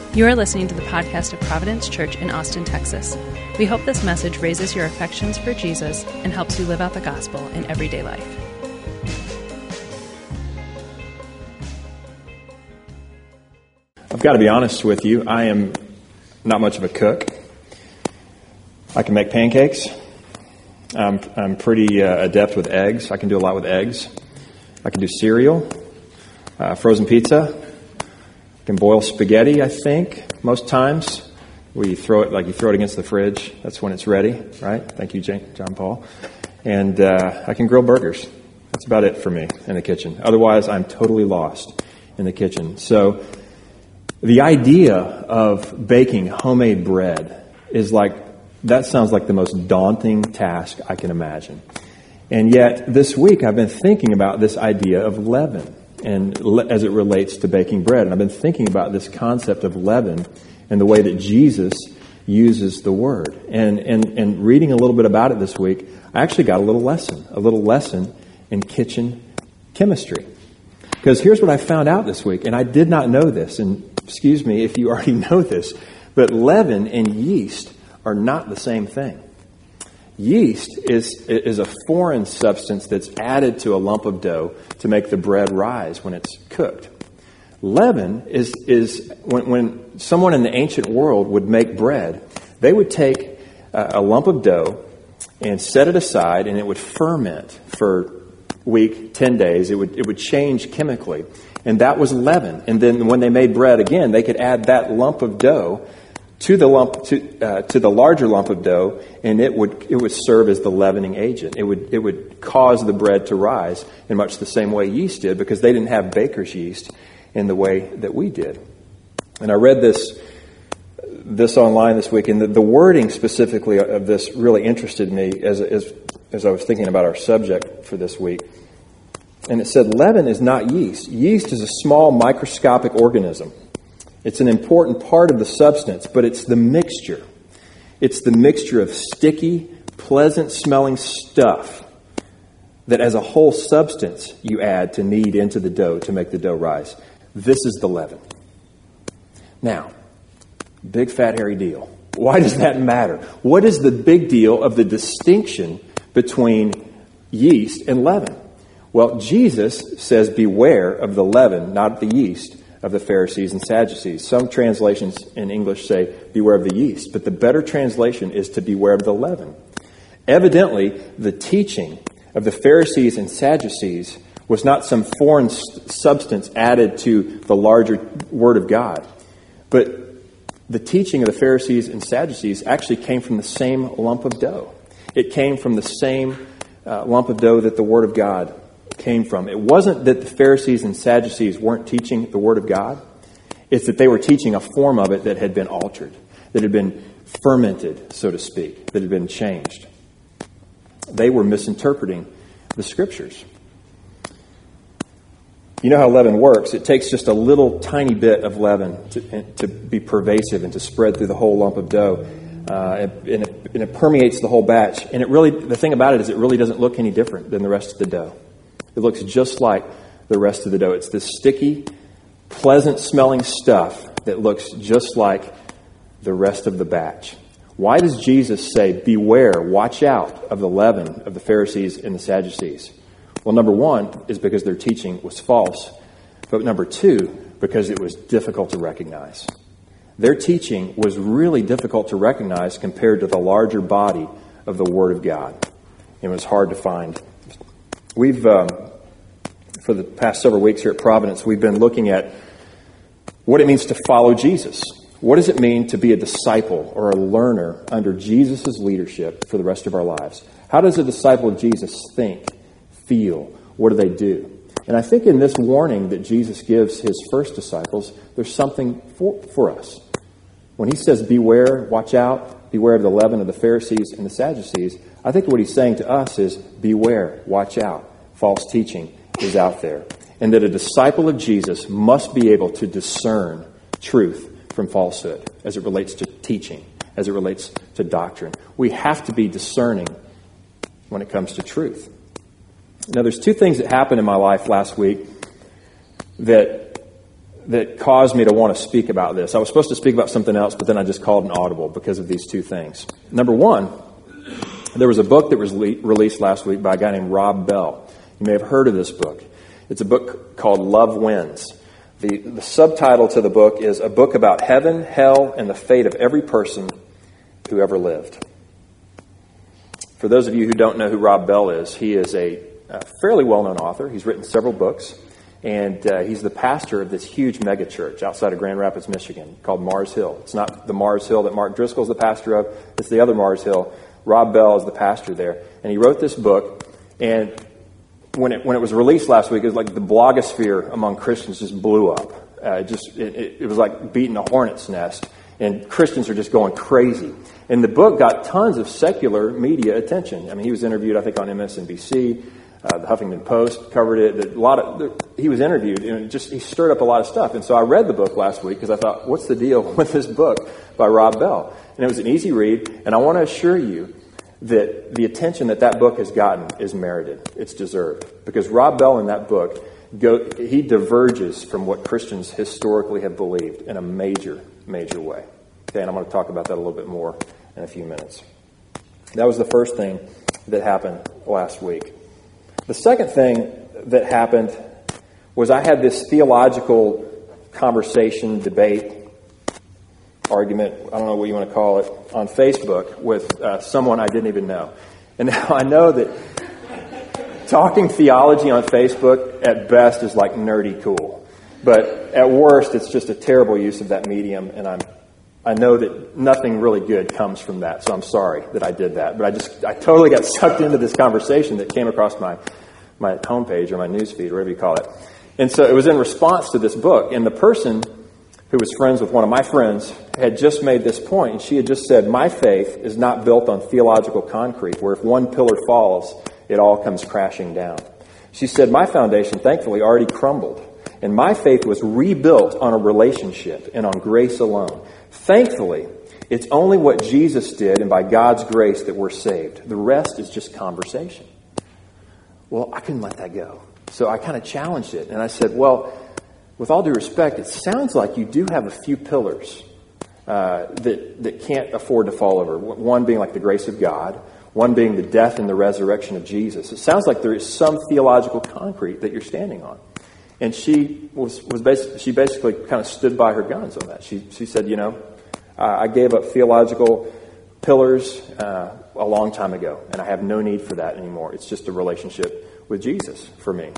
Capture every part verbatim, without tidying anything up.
You are listening to the podcast of Providence Church in Austin, Texas. We hope this message raises your affections for Jesus and helps you live out the gospel in everyday life. I've got to be honest with you, I am not much of a cook. I can make pancakes. I'm, I'm pretty uh, adept with eggs. I can do a lot with eggs. I can do cereal, uh, frozen pizza. I can boil spaghetti, I think, most times. We throw it like you throw it against the fridge. That's when it's ready, right? Thank you, John Paul. And uh, I can grill burgers. That's about it for me in the kitchen. Otherwise, I'm totally lost in the kitchen. So the idea of baking homemade bread is like, that sounds like the most daunting task I can imagine. And yet, this week I've been thinking about this idea of leaven and le- as it relates to baking bread. And I've been thinking about this concept of leaven and the way that Jesus uses the word. And, and, and reading a little bit about it this week, I actually got a little lesson, a little lesson in kitchen chemistry. Because here's what I found out this week, and I did not know this, and excuse me if you already know this, but leaven and yeast are not the same thing. Yeast is is a foreign substance that's added to a lump of dough to make the bread rise when it's cooked. Leaven is is when, when someone in the ancient world would make bread, they would take a, a lump of dough and set it aside, and it would ferment for a week, ten days. It would it would change chemically, and that was leaven. And then when they made bread again, they could add that lump of dough to the lump to uh, to the larger lump of dough, and it would it would serve as the leavening agent. It would it would cause the bread to rise in much the same way yeast did, because they didn't have baker's yeast in the way that we did. And I read this this online this week, and the, the wording specifically of this really interested me as as as I was thinking about our subject for this week. And it said, leaven is not yeast. Yeast is a small microscopic organism. It's an important part of the substance, but it's the mixture. It's the mixture of sticky, pleasant-smelling stuff that as a whole substance you add to knead into the dough to make the dough rise. This is the leaven. Now, big fat hairy deal. Why does that matter? What is the big deal of the distinction between yeast and leaven? Well, Jesus says, beware of the leaven, not the yeast, of the Pharisees and Sadducees. Some translations in English say, beware of the yeast, but the better translation is to beware of the leaven. Evidently, the teaching of the Pharisees and Sadducees was not some foreign substance added to the larger Word of God, but the teaching of the Pharisees and Sadducees actually came from the same lump of dough. It came from the same uh, lump of dough that the Word of God came from. It wasn't that the Pharisees and Sadducees weren't teaching the Word of God. It's that they were teaching a form of it that had been altered, that had been fermented, so to speak, that had been changed. They were misinterpreting the Scriptures. You know how leaven works. It takes just a little tiny bit of leaven to, to be pervasive and to spread through the whole lump of dough. Uh, and, it, and it permeates the whole batch. And it really, the thing about it is it really doesn't look any different than the rest of the dough. It looks just like the rest of the dough. It's this sticky, pleasant-smelling stuff that looks just like the rest of the batch. Why does Jesus say, beware, watch out of the leaven of the Pharisees and the Sadducees? Well, number one is because their teaching was false. But number two, because it was difficult to recognize. Their teaching was really difficult to recognize compared to the larger body of the Word of God. It was hard to find. We've, um, for the past several weeks here at Providence, we've been looking at what it means to follow Jesus. What does it mean to be a disciple or a learner under Jesus' leadership for the rest of our lives? How does a disciple of Jesus think, feel? What do they do? And I think in this warning that Jesus gives his first disciples, there's something for, for us. When he says, beware, watch out, beware of the leaven of the Pharisees and the Sadducees, I think what he's saying to us is, beware, watch out. False teaching is out there. And that a disciple of Jesus must be able to discern truth from falsehood as it relates to teaching, as it relates to doctrine. We have to be discerning when it comes to truth. Now, there's two things that happened in my life last week that that caused me to want to speak about this. I was supposed to speak about something else, but then I just called an audible because of these two things. Number one, there was a book that was le- released last week by a guy named Rob Bell. You may have heard of this book. It's a book called Love Wins. The, the subtitle to the book is A Book About Heaven, Hell, and the Fate of Every Person Who Ever Lived. For those of you who don't know who Rob Bell is, he is a, a fairly well-known author. He's written several books. And uh, he's the pastor of this huge mega church outside of Grand Rapids, Michigan, called Mars Hill. It's not the Mars Hill that Mark Driscoll is the pastor of. It's the other Mars Hill. Rob Bell is the pastor there. And he wrote this book. And when it when it was released last week, it was like the blogosphere among Christians just blew up. Uh, it just it, it, it was like beating a hornet's nest. And Christians are just going crazy. And the book got tons of secular media attention. I mean, he was interviewed, I think, on M S N B C. Uh, the Huffington Post covered it. A lot of he was interviewed, and it just he stirred up a lot of stuff. And so I read the book last week because I thought, what's the deal with this book by Rob Bell? And it was an easy read. And I want to assure you that the attention that that book has gotten is merited. It's deserved. Because Rob Bell in that book, go, he diverges from what Christians historically have believed in a major, major way. Okay, and I'm going to talk about that a little bit more in a few minutes. That was the first thing that happened last week. The second thing that happened was I had this theological conversation, debate, argument, I don't know what you want to call it, on Facebook with uh, someone I didn't even know. And now I know that talking theology on Facebook at best is like nerdy cool. But at worst, it's just a terrible use of that medium, and I'm I know that nothing really good comes from that, so I'm sorry that I did that. But I just, I totally got sucked into this conversation that came across my, my homepage or my newsfeed, whatever you call it. And so it was in response to this book, and the person who was friends with one of my friends had just made this point, and she had just said, my faith is not built on theological concrete, where if one pillar falls, it all comes crashing down. She said, my foundation, thankfully, already crumbled, and my faith was rebuilt on a relationship and on grace alone. Thankfully, it's only what Jesus did and by God's grace that we're saved. The rest is just conversation. Well, I couldn't let that go. So I kind of challenged it. And I said, well, with all due respect, it sounds like you do have a few pillars uh, that, that can't afford to fall over. One being like the grace of God. One being the death and the resurrection of Jesus. It sounds like there is some theological concrete that you're standing on. And she was, was basically, she basically kind of stood by her guns on that. She she said, you know, uh, I gave up theological pillars uh, a long time ago, and I have no need for that anymore. It's just a relationship with Jesus for me.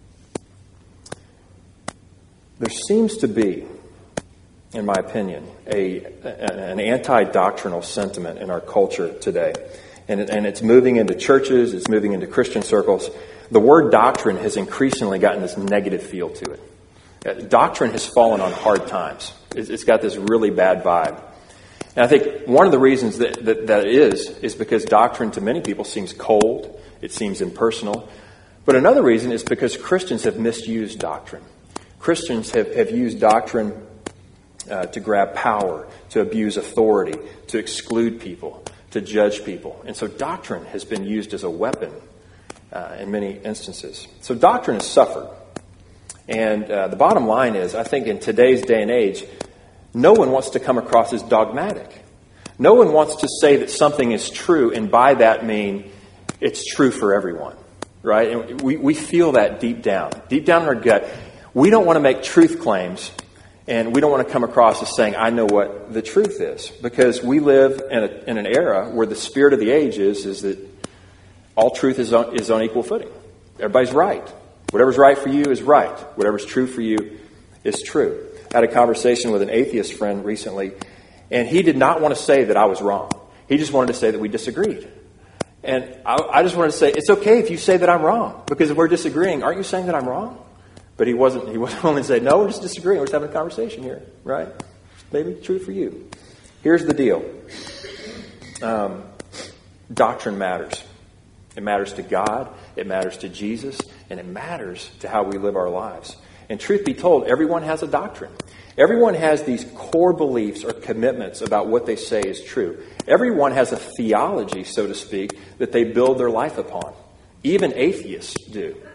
There seems to be, in my opinion, a an anti-doctrinal sentiment in our culture today. And, and it's moving into churches, it's moving into Christian circles. The word doctrine has increasingly gotten this negative feel to it. Uh, doctrine has fallen on hard times. It's, it's got this really bad vibe. And I think one of the reasons that, that that is, is because doctrine to many people seems cold, it seems impersonal. But another reason is because Christians have misused doctrine. Christians have, have used doctrine uh, to grab power, to abuse authority, to exclude people, to judge people. And so doctrine has been used as a weapon uh, in many instances. So doctrine has suffered. And uh, the bottom line is, I think in today's day and age, no one wants to come across as dogmatic. No one wants to say that something is true and by that mean it's true for everyone. Right? And we, we feel that deep down. Deep down in our gut. We don't want to make truth claims, and we don't want to come across as saying, I know what the truth is. Because we live in, a, in an era where the spirit of the age is, is that all truth is on, is on equal footing. Everybody's right. Whatever's right for you is right. Whatever's true for you is true. I had a conversation with an atheist friend recently, and he did not want to say that I was wrong. He just wanted to say that we disagreed. And I, I just wanted to say, it's okay if you say that I'm wrong. Because if we're disagreeing, aren't you saying that I'm wrong? But he wasn't, he wasn't willing to say, no, we're just disagreeing. We're just having a conversation here, right? Maybe true for you. Here's the deal. Um, doctrine matters. It matters to God, it matters to Jesus, and it matters to how we live our lives. And truth be told, everyone has a doctrine. Everyone has these core beliefs or commitments about what they say is true. Everyone has a theology, so to speak, that they build their life upon. Even atheists do.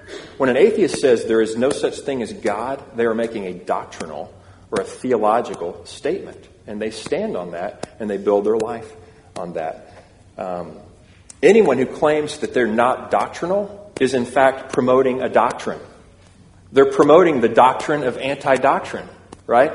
When an atheist says there is no such thing as God, they are making a doctrinal or a theological statement. And they stand on that, and they build their life on that. Um, anyone who claims that they're not doctrinal is in fact promoting a doctrine. They're promoting the doctrine of anti-doctrine, right?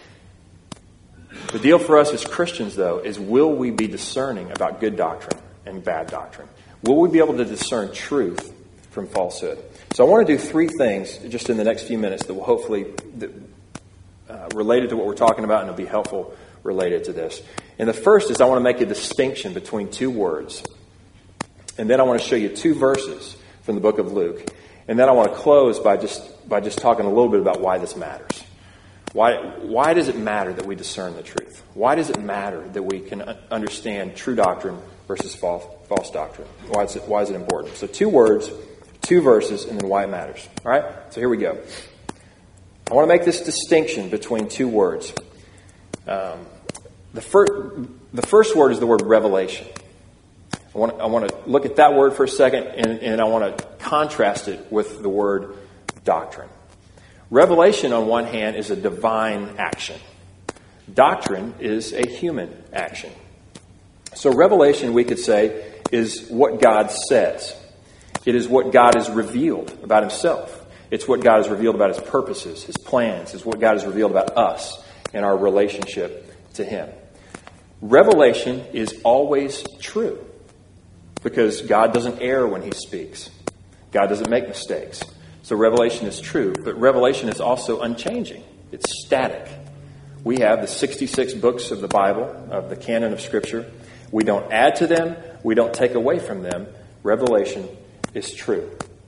The deal for us as Christians, though, is will we be discerning about good doctrine and bad doctrine? Will we be able to discern truth from falsehood? So I want to do three things just in the next few minutes that will hopefully that, uh, related to what we're talking about, and it'll be helpful related to this. And the first is I want to make a distinction between two words. And then I want to show you two verses from the book of Luke. And then I want to close by just by just talking a little bit about why this matters. Why why does it matter that we discern the truth? Why does it matter that we can understand true doctrine versus false, false doctrine? Why is it, why is it important? So two words, two verses, and then why it matters. All right? So here we go. I want to make this distinction between two words. Um, the, fir- the first word is the word revelation. I want, to, I want to look at that word for a second, and, and I want to contrast it with the word doctrine. Revelation, on one hand, is a divine action. Doctrine is a human action. So revelation, we could say, is what God says. It is what God has revealed about himself. It's what God has revealed about his purposes, his plans. It's what God has revealed about us and our relationship to him. Revelation is always true because God doesn't err when he speaks. God doesn't make mistakes. So revelation is true, but revelation is also unchanging. It's static. We have the sixty-six books of the Bible, of the canon of Scripture. We don't add to them. We don't take away from them. Revelation is true.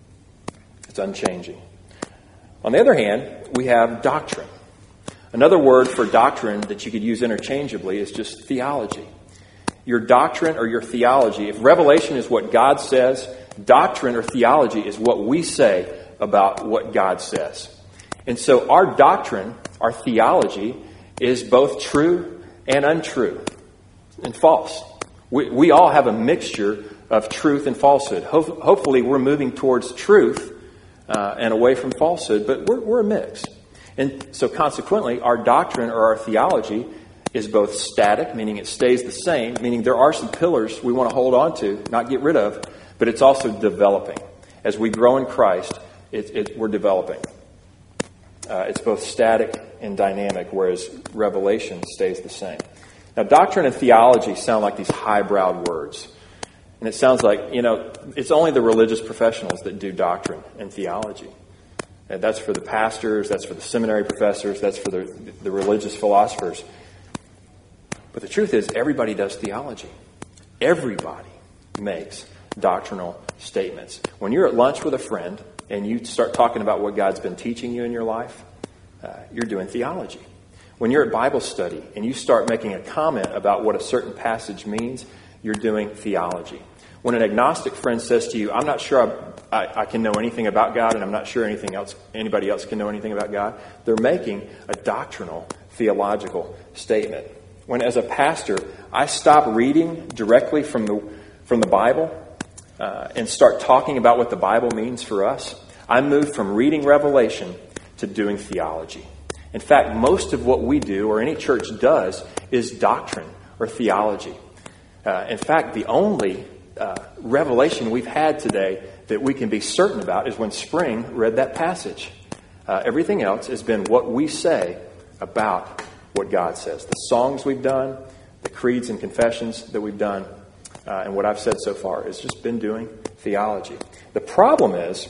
It's unchanging. On the other hand, we have doctrine. Another word for doctrine that you could use interchangeably is just theology. Your doctrine or your theology, if revelation is what God says, doctrine or theology is what we say about what God says. And so our doctrine, our theology, is both true and untrue and false. We, we all have a mixture of truth and falsehood. Ho- hopefully we're moving towards truth uh, and away from falsehood, but we're, we're a mix. And so consequently, our doctrine or our theology is both static, meaning it stays the same, meaning there are some pillars we want to hold on to, not get rid of, but it's also developing. As we grow in Christ, it, it, we're developing. Uh, it's both static and dynamic, whereas revelation stays the same. Now, doctrine and theology sound like these highbrow words. And it sounds like, you know, it's only the religious professionals that do doctrine and theology. And that's for the pastors, that's for the seminary professors, that's for the, the religious philosophers. But the truth is, everybody does theology. Everybody makes doctrinal statements. When you're at lunch with a friend and you start talking about what God's been teaching you in your life, uh, you're doing theology. When you're at Bible study and you start making a comment about what a certain passage means, you're doing theology. When an agnostic friend says to you, I'm not sure I, I, I can know anything about God, and I'm not sure anything else, anybody else can know anything about God, they're making a doctrinal, theological statement. When, as a pastor, I stop reading directly from the from the Bible uh, and start talking about what the Bible means for us, I move from reading Revelation to doing theology. In fact, most of what we do, or any church does, is doctrine or theology. Uh, in fact, the only uh, revelation we've had today that we can be certain about is when Spring read that passage. Uh, everything else has been what we say about what God says. The songs we've done, the creeds and confessions that we've done, uh, and what I've said so far has just been doing theology. The problem is,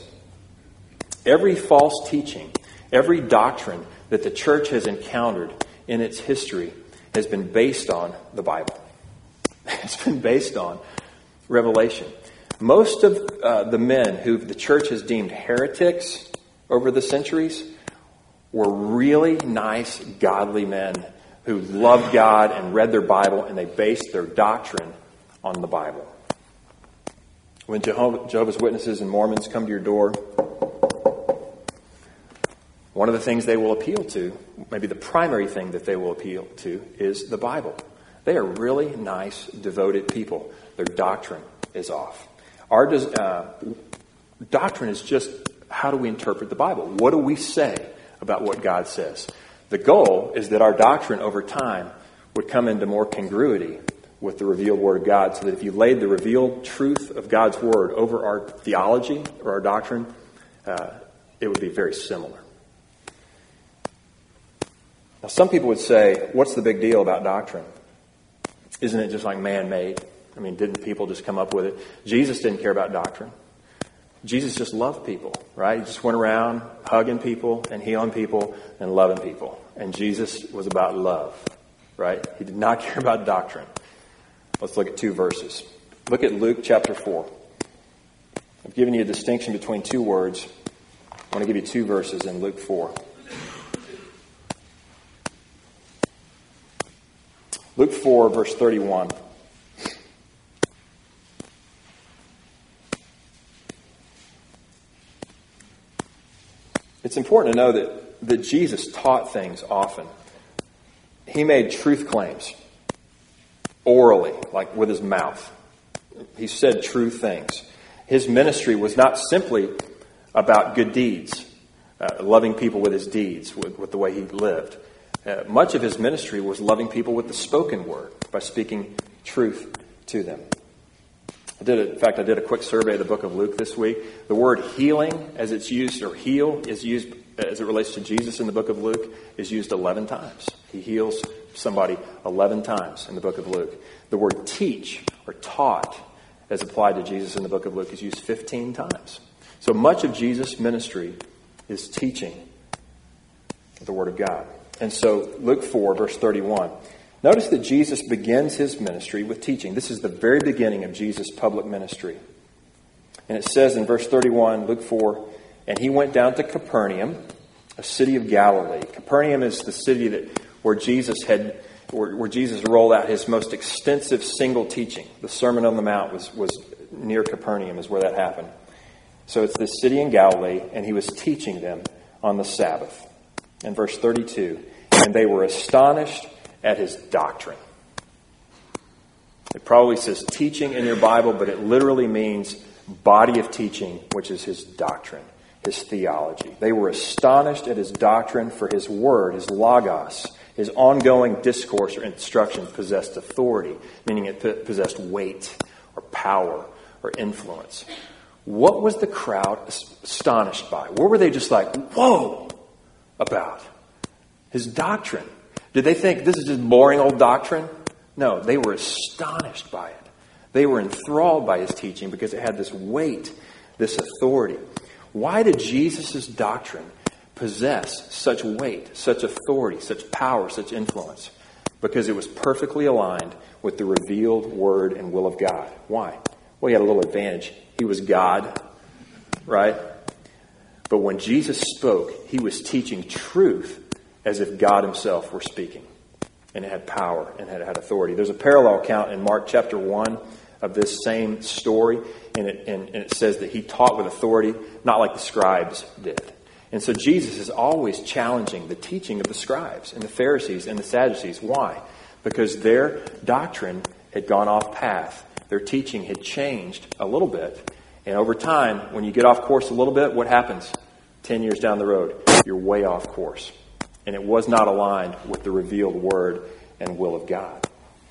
every false teaching, every doctrine that the church has encountered in its history has been based on the Bible. It's been based on Revelation. Most of uh, the men who the church has deemed heretics over the centuries were really nice, godly men who loved God and read their Bible, and they based their doctrine on the Bible. When Jehovah, Jehovah's Witnesses and Mormons come to your door, one of the things they will appeal to, maybe the primary thing that they will appeal to, is the Bible. They are really nice, devoted people. Their doctrine is off. Our uh, doctrine is just how do we interpret the Bible? What do we say about what God says? The goal is that our doctrine over time would come into more congruity with the revealed Word of God, so that if you laid the revealed truth of God's Word over our theology or our doctrine, uh, it would be very similar. Now, some people would say, what's the big deal about doctrine? Isn't it just like man-made? I mean, didn't people just come up with it? Jesus didn't care about doctrine. Jesus just loved people, right? He just went around hugging people and healing people and loving people. And Jesus was about love, right? He did not care about doctrine. Let's look at two verses. Look at Luke chapter four. I've given you a distinction between two words. I want to give you two verses in Luke four. Luke four, verse thirty-one. It's important to know that, that Jesus taught things often. He made truth claims orally, like with his mouth. He said true things. His ministry was not simply about good deeds, uh, loving people with his deeds, with, with the way he lived. Uh, much of his ministry was loving people with the spoken word, by speaking truth to them. I did, a, in fact, I did a quick survey of the book of Luke this week. The word healing, as it's used, or heal, is used as it relates to Jesus in the book of Luke, is used eleven times. He heals somebody eleven times in the book of Luke. The word teach, or taught, as applied to Jesus in the book of Luke, is used fifteen times. So much of Jesus' ministry is teaching the Word of God. And so Luke four, verse thirty-one. Notice that Jesus begins his ministry with teaching. This is the very beginning of Jesus' public ministry. And it says in verse thirty-one, Luke four, and he went down to Capernaum, a city of Galilee. Capernaum is the city that where Jesus had, where, where Jesus rolled out his most extensive single teaching. The Sermon on the Mount was, was near Capernaum, is where that happened. So it's this city in Galilee, and he was teaching them on the Sabbath. In verse thirty-two, and they were astonished at his doctrine. It probably says teaching in your Bible, but it literally means body of teaching, which is his doctrine, his theology. They were astonished at his doctrine, for his word, his logos, his ongoing discourse or instruction possessed authority, meaning it possessed weight or power or influence. What was the crowd astonished by? What were they just like, whoa, about? His doctrine. Did they think this is just boring old doctrine? No, they were astonished by it. They were enthralled by his teaching because it had this weight, this authority. Why did Jesus' doctrine possess such weight, such authority, such power, such influence? Because it was perfectly aligned with the revealed word and will of God. Why? Well, he had a little advantage. He was God, right? But when Jesus spoke, he was teaching truth as if God himself were speaking. And it had power and it had authority. There's a parallel account in Mark chapter one of this same story. And it, and, and it says that he taught with authority, not like the scribes did. And so Jesus is always challenging the teaching of the scribes and the Pharisees and the Sadducees. Why? Because their doctrine had gone off path. Their teaching had changed a little bit. And over time, when you get off course a little bit, what happens? Ten years down the road, you're way off course. And it was not aligned with the revealed word and will of God.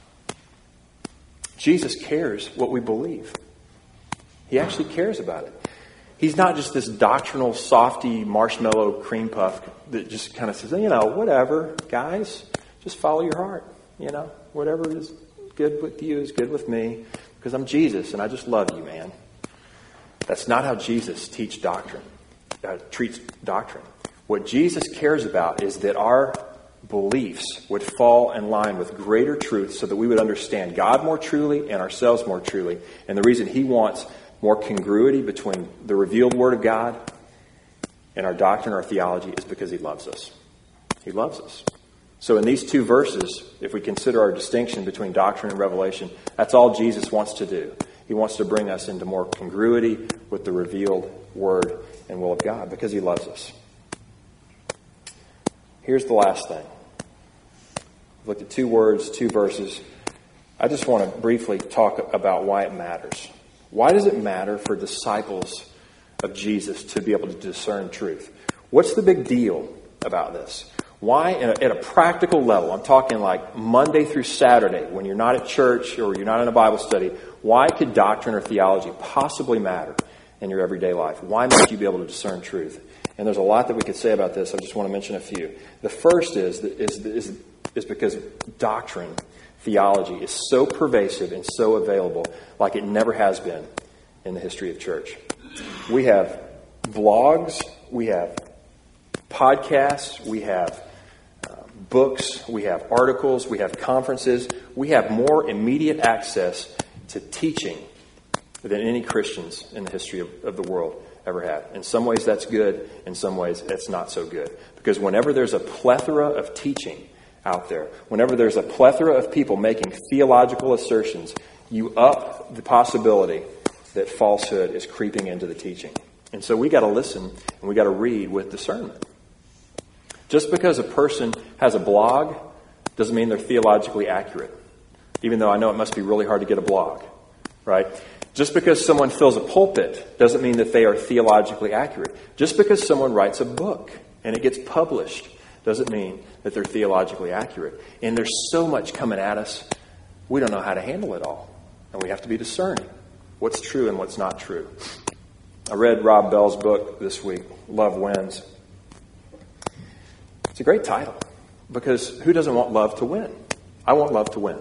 Jesus cares what we believe. He actually cares about it. He's not just this doctrinal, softy, marshmallow cream puff that just kind of says, you know, whatever, guys, just follow your heart. You know, whatever is good with you is good with me because I'm Jesus and I just love you, man. That's not how Jesus teach doctrine, uh, treats doctrine. What Jesus cares about is that our beliefs would fall in line with greater truth so that we would understand God more truly and ourselves more truly. And the reason he wants more congruity between the revealed word of God and our doctrine, our theology, is because he loves us. He loves us. So in these two verses, if we consider our distinction between doctrine and revelation, that's all Jesus wants to do. He wants to bring us into more congruity with the revealed word and will of God because he loves us. Here's the last thing. We've looked at two words, two verses. I just want to briefly talk about why it matters. Why does it matter for disciples of Jesus to be able to discern truth. What's the big deal about this? Why, at a practical level, I'm talking like Monday through Saturday, when you're not at church or you're not in a Bible study, why could doctrine or theology possibly matter in your everyday life? Why might you be able to discern truth? And there's a lot that we could say about this. I just want to mention a few. The first is is is, is because doctrine, theology, is so pervasive and so available like it never has been in the history of church. We have vlogs, we have podcasts, we have uh, books, we have articles, we have conferences. We have more immediate access to teaching than any Christians in the history of, of the world ever had. In some ways that's good, in some ways it's not so good. Because whenever there's a plethora of teaching out there, whenever there's a plethora of people making theological assertions, you up the possibility that falsehood is creeping into the teaching. And so we got to listen and we got to read with discernment. Just because a person has a blog doesn't mean they're theologically accurate. Even though I know it must be really hard to get a blog, right? Just because someone fills a pulpit doesn't mean that they are theologically accurate. Just because someone writes a book and it gets published doesn't mean that they're theologically accurate. And there's so much coming at us, we don't know how to handle it all. And we have to be discerning what's true and what's not true. I read Rob Bell's book this week, Love Wins. It's a great title because who doesn't want love to win? I want love to win.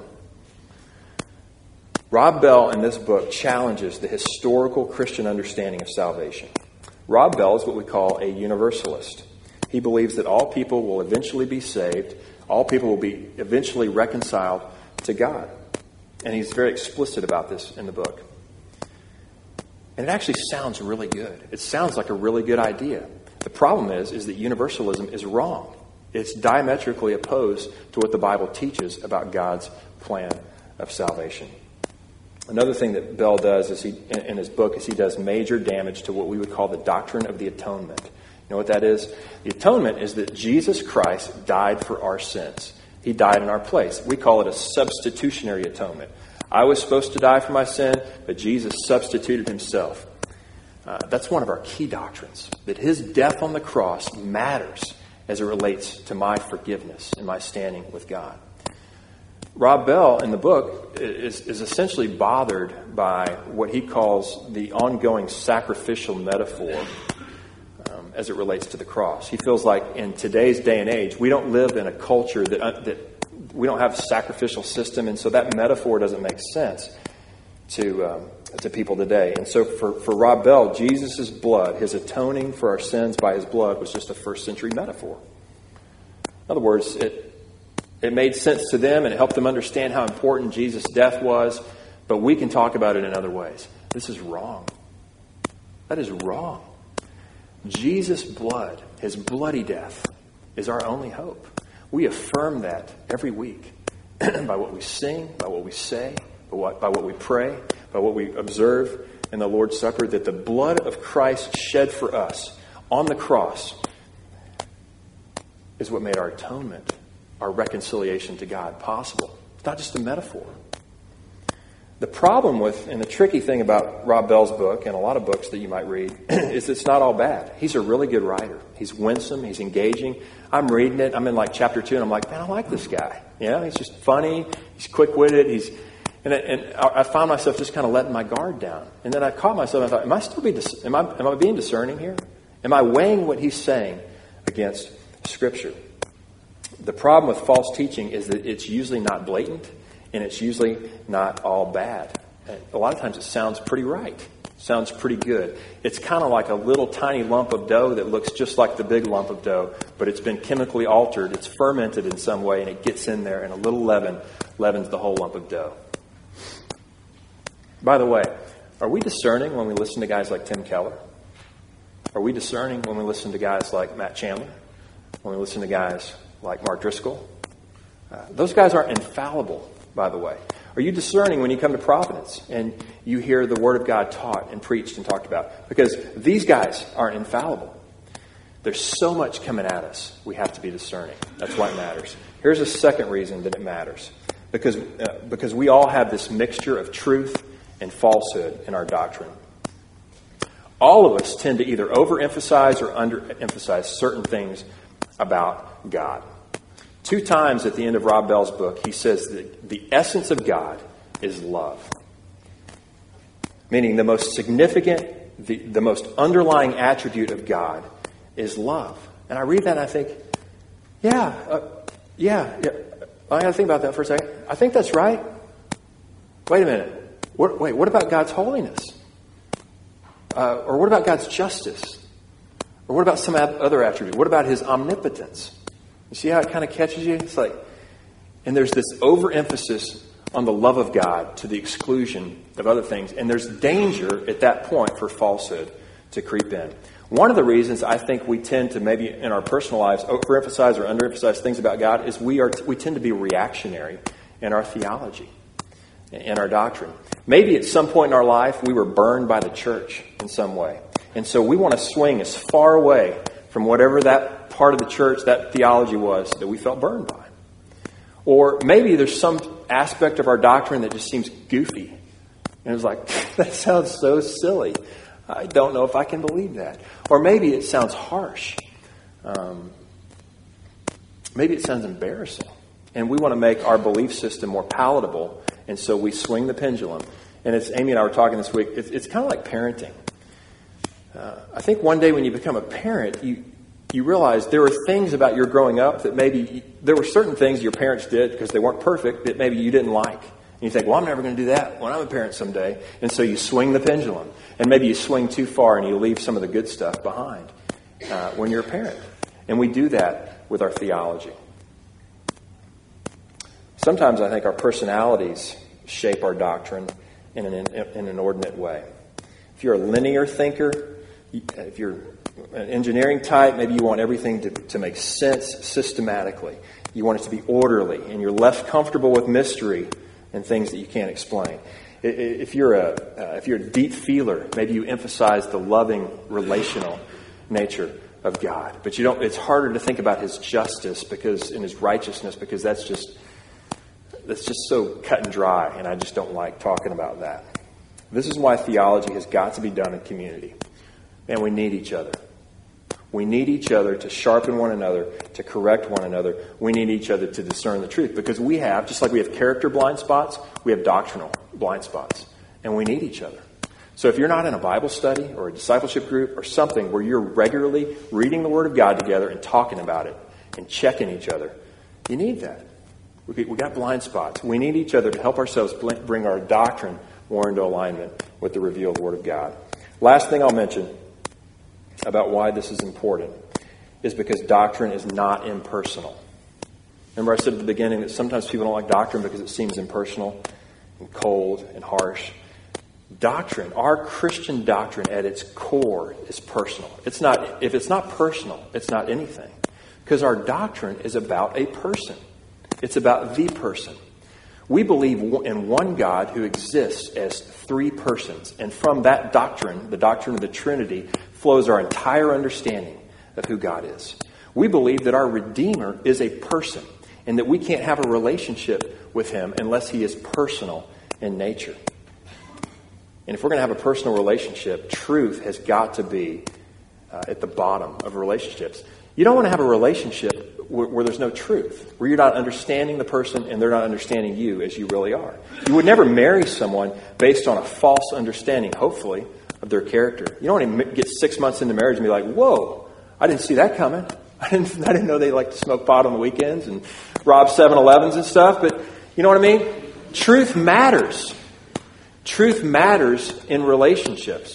Rob Bell in this book challenges the historical Christian understanding of salvation. Rob Bell is what we call a universalist. He believes that all people will eventually be saved. All people will be eventually reconciled to God. And he's very explicit about this in the book. And it actually sounds really good. It sounds like a really good idea. The problem is, is that universalism is wrong. It's diametrically opposed to what the Bible teaches about God's plan of salvation. Another thing that Bell does is he, in his book is he does major damage to what we would call the doctrine of the atonement. You know what that is? The atonement is that Jesus Christ died for our sins. He died in our place. We call it a substitutionary atonement. I was supposed to die for my sin, but Jesus substituted himself. Uh, that's one of our key doctrines, that his death on the cross matters as it relates to my forgiveness and my standing with God. Rob Bell in the book is, is essentially bothered by what he calls the ongoing sacrificial metaphor um, as it relates to the cross. He feels like in today's day and age, we don't live in a culture that, uh, that we don't have a sacrificial system, and so that metaphor doesn't make sense to um, to people today. And so for, for Rob Bell, Jesus' blood, his atoning for our sins by his blood, was just a first century metaphor. In other words, it It made sense to them and it helped them understand how important Jesus' death was, but we can talk about it in other ways. This is wrong. That is wrong. Jesus' blood, his bloody death, is our only hope. We affirm that every week by what we sing, by what we say, by what, by what we pray, by what we observe in the Lord's Supper, that the blood of Christ shed for us on the cross is what made our atonement, our reconciliation to God possible. It's not just a metaphor. The problem with, and the tricky thing about Rob Bell's book, and a lot of books that you might read, is it's not all bad. He's a really good writer. He's winsome. He's engaging. I'm reading it. I'm in like chapter two, and I'm like, man, I like this guy. You know, he's just funny. He's quick-witted. He's, and, and I found myself just kind of letting my guard down. And then I caught myself, and I thought, am I still being, am I, am I being discerning here? Am I weighing what he's saying against Scripture? The problem with false teaching is that it's usually not blatant, and it's usually not all bad. And a lot of times it sounds pretty right. Sounds pretty good. It's kind of like a little tiny lump of dough that looks just like the big lump of dough, but it's been chemically altered. It's fermented in some way, and it gets in there, and a little leaven leavens the whole lump of dough. By the way, are we discerning when we listen to guys like Tim Keller? Are we discerning when we listen to guys like Matt Chandler? When we listen to guys like Mark Driscoll? Uh, those guys aren't infallible, by the way. Are you discerning when you come to Providence and you hear the Word of God taught and preached and talked about? Because these guys aren't infallible. There's so much coming at us. We have to be discerning. That's why it matters. Here's a second reason that it matters. Because, uh, because we all have this mixture of truth and falsehood in our doctrine. all of us tend to either overemphasize or underemphasize certain things about God. Two times at the end of Rob Bell's book, he says that the essence of God is love. Meaning the most significant, the, the most underlying attribute of God is love. And I read that and I think, yeah, uh, yeah, yeah. I got to think about that for a second. I think that's right. Wait a minute. What, wait, what about God's holiness? Uh, or what about God's justice? Or what about some other attribute? What about his omnipotence? You see how it kind of catches you? It's like, and there's this overemphasis on the love of God to the exclusion of other things. And there's danger at that point for falsehood to creep in. One of the reasons I think we tend to maybe in our personal lives overemphasize or underemphasize things about God is we are we tend to be reactionary in our theology, in our doctrine. Maybe at some point in our life we were burned by the church in some way. And so we want to swing as far away from whatever that part of the church, that theology was that we felt burned by. Or maybe there's some aspect of our doctrine that just seems goofy. And it's like, that sounds so silly. I don't know if I can believe that. Or maybe it sounds harsh. Um, maybe it sounds embarrassing. And we want to make our belief system more palatable. And so we swing the pendulum. And it's Amy and I were talking this week. It's, it's kind of like parenting. Uh, I think one day when you become a parent, you you realize there were things about your growing up that maybe, there were certain things your parents did because they weren't perfect that maybe you didn't like. And you think, well, I'm never going to do that when I'm a parent someday. And so you swing the pendulum. And maybe you swing too far and you leave some of the good stuff behind uh, when you're a parent. And we do that with our theology. Sometimes I think our personalities shape our doctrine in an, in an inordinate way. If you're a linear thinker, if you're an engineering type, maybe you want everything to, to make sense systematically. You want it to be orderly, and you're less comfortable with mystery and things that you can't explain. If you're a uh, if you're a deep feeler, maybe you emphasize the loving, relational nature of God. But you don't. It's harder to think about His justice because in His righteousness, because that's just that's just so cut and dry, and I just don't like talking about that. This is why theology has got to be done in community. And we need each other. We need each other to sharpen one another, to correct one another. We need each other to discern the truth. Because we have, just like we have character blind spots, we have doctrinal blind spots. And we need each other. So if you're not in a Bible study or a discipleship group or something where you're regularly reading the Word of God together and talking about it and checking each other, you need that. We got blind spots. We need each other to help ourselves bring our doctrine more into alignment with the revealed Word of God. Last thing I'll mention about why this is important is because doctrine is not impersonal. Remember I said at the beginning that sometimes people don't like doctrine because it seems impersonal and cold and harsh. Doctrine, our Christian doctrine at its core is personal. It's not, if it's not personal, it's not anything. Because our doctrine is about a person. It's about the person. We believe in one God who exists as three persons. And from that doctrine, the doctrine of the Trinity, flows our entire understanding of who God is. We believe that our Redeemer is a person and that we can't have a relationship with Him unless He is personal in nature. And if we're going to have a personal relationship, truth has got to be uh, at the bottom of relationships. You don't want to have a relationship where, where there's no truth, where you're not understanding the person and they're not understanding you as you really are. You would never marry someone based on a false understanding, hopefully, of their character. You don't want to get six months into marriage and be like, whoa, I didn't see that coming. I didn't, I didn't know they like to smoke pot on the weekends and rob seven elevens and stuff. But you know what I mean? Truth matters. Truth matters in relationships.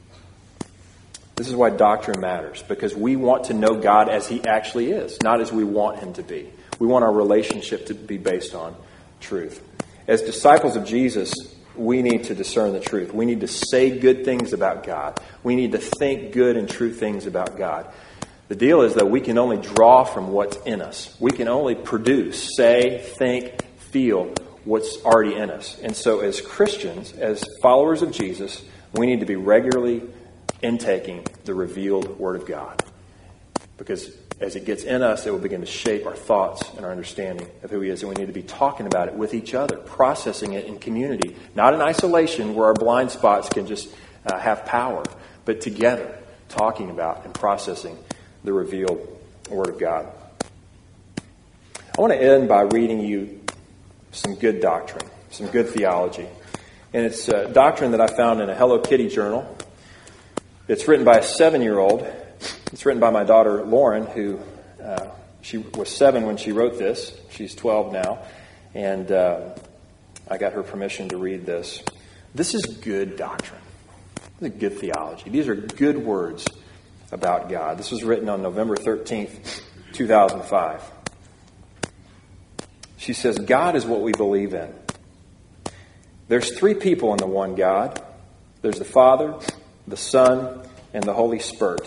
This is why doctrine matters, because we want to know God as He actually is, not as we want Him to be. We want our relationship to be based on truth. As disciples of Jesus, we need to discern the truth. We need to say good things about God. We need to think good and true things about God. The deal is that we can only draw from what's in us. We can only produce, say, think, feel what's already in us. And so as Christians, as followers of Jesus, we need to be regularly intaking the revealed Word of God. Because as it gets in us, it will begin to shape our thoughts and our understanding of who He is. And we need to be talking about it with each other, processing it in community, not in isolation where our blind spots can just uh, have power, but together, talking about and processing the revealed Word of God. I want to end by reading you some good doctrine, some good theology. And it's a doctrine that I found in a Hello Kitty journal. It's written by a seven-year-old. It's written by my daughter, Lauren, who uh, she was seven when she wrote this. She's twelve now. And uh, I got her permission to read this. This is good doctrine. This is good theology. These are good words about God. This was written on November thirteenth, two thousand five. She says, God is what we believe in. There's three people in the one God. There's the Father, the Son, and the Holy Spirit.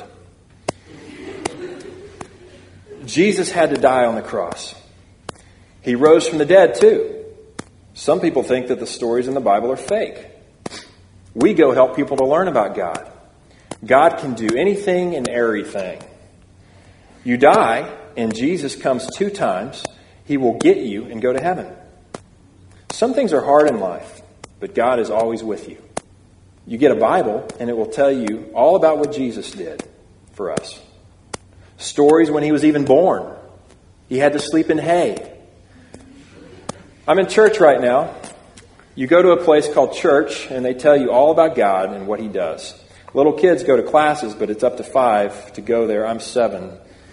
Jesus had to die on the cross. He rose from the dead too. Some people think that the stories in the Bible are fake. We go help people to learn about God. God can do anything and everything. You die, and Jesus comes two times. He will get you and go to heaven. Some things are hard in life, but God is always with you. You get a Bible, and it will tell you all about what Jesus did for us. Stories when he was even born. He had to sleep in hay. I'm in church right now. You go to a place called church, and they tell you all about God and what he does. Little kids go to classes, but it's up to five to go there. I'm seven.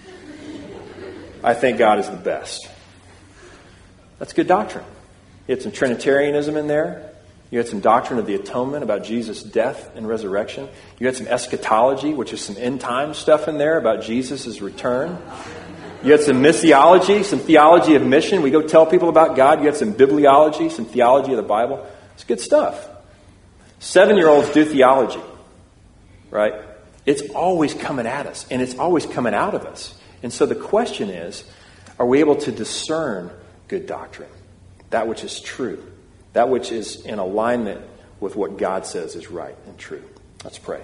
I think God is the best. That's good doctrine. You had some Trinitarianism in there. You had some doctrine of the atonement about Jesus' death and resurrection. You had some eschatology, which is some end time stuff in there about Jesus' return. You had some missiology, some theology of mission. We go tell people about God. You had some bibliology, some theology of the Bible. It's good stuff. Seven-year-olds do theology, right? It's always coming at us, and it's always coming out of us. And so the question is, are we able to discern good doctrine, that which is true, that which is in alignment with what God says is right and true? Let's pray.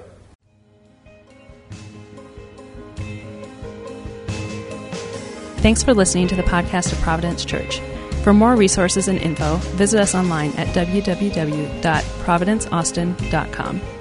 Thanks for listening to the podcast of Providence Church. For more resources and info, visit us online at w w w dot providence austin dot com.